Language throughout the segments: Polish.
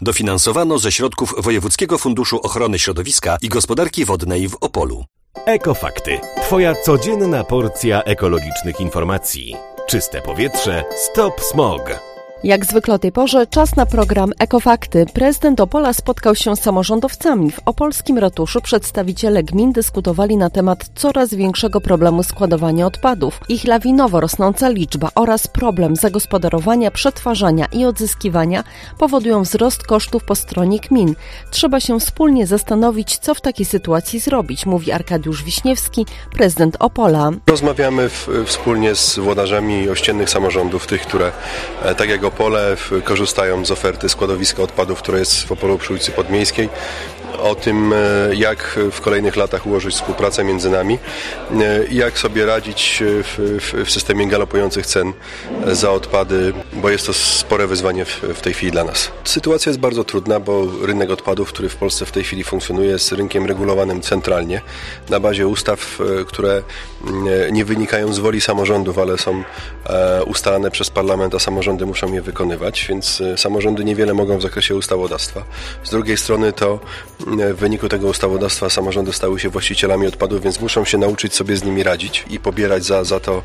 Dofinansowano ze środków Wojewódzkiego Funduszu Ochrony Środowiska i Gospodarki Wodnej w Opolu. Ekofakty. Twoja codzienna porcja ekologicznych informacji. Czyste powietrze. Stop smog. Jak zwykle o tej porze czas na program Ekofakty. Prezydent Opola spotkał się z samorządowcami. W opolskim ratuszu przedstawiciele gmin dyskutowali na temat coraz większego problemu składowania odpadów. Ich lawinowo rosnąca liczba oraz problem zagospodarowania, przetwarzania i odzyskiwania powodują wzrost kosztów po stronie gmin. Trzeba się wspólnie zastanowić, co w takiej sytuacji zrobić, mówi Arkadiusz Wiśniewski, prezydent Opola. Rozmawiamy wspólnie z włodarzami ościennych samorządów, tych, które tak jak Opole korzystają z oferty składowiska odpadów, które jest w Opolu przy ulicy Podmiejskiej. O tym, jak w kolejnych latach ułożyć współpracę między nami i jak sobie radzić w systemie galopujących cen za odpady, bo jest to spore wyzwanie w tej chwili dla nas. Sytuacja jest bardzo trudna, bo rynek odpadów, który w Polsce w tej chwili funkcjonuje, jest rynkiem regulowanym centralnie na bazie ustaw, które nie wynikają z woli samorządów, ale są ustalane przez parlament, a samorządy muszą je wykonywać, więc samorządy niewiele mogą w zakresie ustawodawstwa. Z drugiej strony to w wyniku tego ustawodawstwa samorządy stały się właścicielami odpadów, więc muszą się nauczyć sobie z nimi radzić i pobierać za to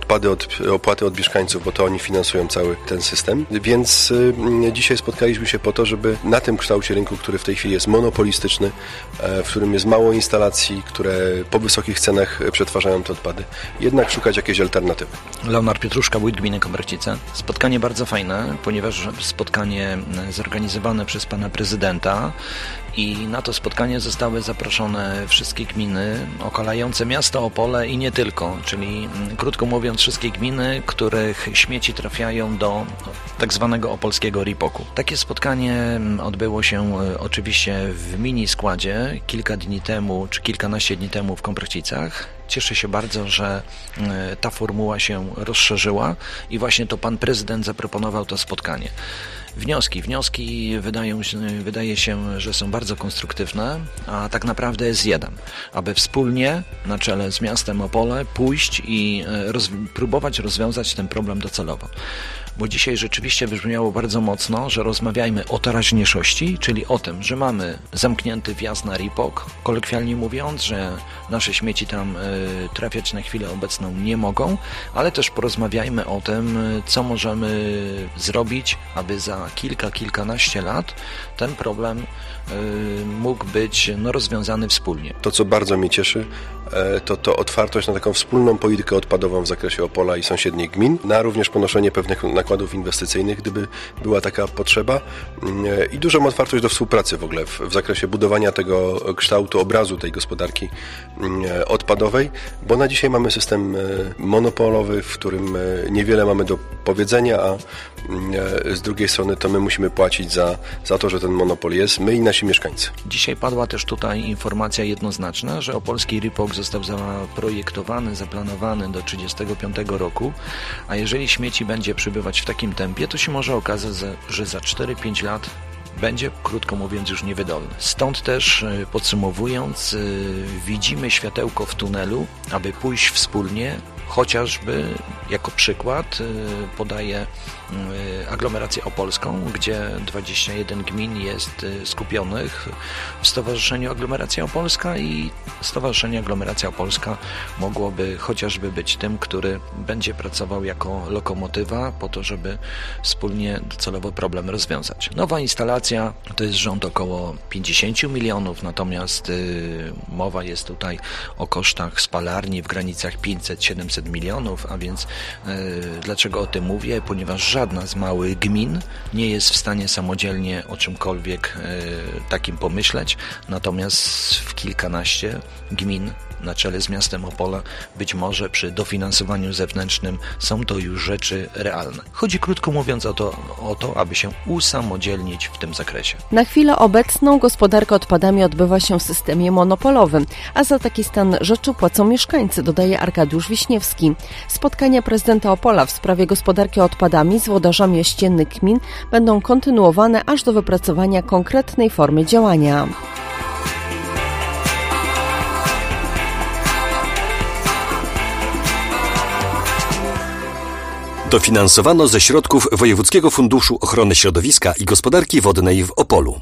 opłaty od mieszkańców, bo to oni finansują cały ten system. Więc dzisiaj spotkaliśmy się po to, żeby na tym kształcie rynku, który w tej chwili jest monopolistyczny, w którym jest mało instalacji, które po wysokich cenach przetwarzają te odpady, jednak szukać jakiejś alternatywy. Leonard Pietruszka, wójt gminy Kombercice. Spotkanie bardzo fajne, ponieważ spotkanie zorganizowane przez pana prezydenta i na to spotkanie zostały zaproszone wszystkie gminy okalające miasto Opole i nie tylko, czyli krótko mówiąc wszystkie gminy, których śmieci trafiają do tak zwanego opolskiego RIPOK-u. Takie spotkanie odbyło się oczywiście w mini składzie kilka dni temu, czy kilkanaście dni temu w Kombercicach. Cieszę się bardzo, że ta formuła się rozszerzyła i właśnie to pan prezydent zaproponował to spotkanie. Wnioski wydaje się, że są bardzo konstruktywne, a tak naprawdę jest jeden, aby wspólnie na czele z miastem Opole pójść i próbować rozwiązać ten problem docelowo. Bo dzisiaj rzeczywiście wybrzmiało bardzo mocno, że rozmawiajmy o teraźniejszości, czyli o tym, że mamy zamknięty wjazd na RIPOK, kolokwialnie mówiąc, że nasze śmieci tam trafiać na chwilę obecną nie mogą, ale też porozmawiajmy o tym, co możemy zrobić, aby za kilkanaście lat ten problem mógł być rozwiązany wspólnie. To, co bardzo mnie cieszy, to otwartość na taką wspólną politykę odpadową w zakresie Opola i sąsiednich gmin, na również ponoszenie pewnych nakładów inwestycyjnych, gdyby była taka potrzeba i dużą otwartość do współpracy w ogóle w zakresie budowania tego kształtu, obrazu tej gospodarki odpadowej, bo na dzisiaj mamy system monopolowy, w którym niewiele mamy do powiedzenia, a z drugiej strony to my musimy płacić za to, że ten monopol jest, my i nasi mieszkańcy. Dzisiaj padła też tutaj informacja jednoznaczna, że opolski RIPOK został zaprojektowany, zaplanowany do 1935 roku, a jeżeli śmieci będzie przybywać w takim tempie, to się może okazać, że za 4-5 lat będzie, krótko mówiąc, już niewydolny. Stąd też, podsumowując, widzimy światełko w tunelu, aby pójść wspólnie, chociażby jako przykład podaję aglomerację opolską, gdzie 21 gmin jest skupionych w Stowarzyszeniu Aglomeracja Opolska i Stowarzyszenie Aglomeracja Opolska mogłoby chociażby być tym, który będzie pracował jako lokomotywa po to, żeby wspólnie docelowo problem rozwiązać. Nowa instalacja to jest rząd około 50 milionów, natomiast mowa jest tutaj o kosztach spalarni w granicach 500-700 milionów, a więc dlaczego o tym mówię? Ponieważ żadna z małych gmin nie jest w stanie samodzielnie o czymkolwiek takim pomyśleć, natomiast w kilkanaście gmin na czele z miastem Opole być może przy dofinansowaniu zewnętrznym są to już rzeczy realne. Chodzi krótko mówiąc o to, aby się usamodzielnić w tym zakresie. Na chwilę obecną gospodarka odpadami odbywa się w systemie monopolowym, a za taki stan rzeczy płacą mieszkańcy, dodaje Arkadiusz Wiśniewski. Spotkania prezydenta Opola w sprawie gospodarki odpadami z włodarzami ościennych gmin będą kontynuowane aż do wypracowania konkretnej formy działania. Dofinansowano ze środków Wojewódzkiego Funduszu Ochrony Środowiska i Gospodarki Wodnej w Opolu.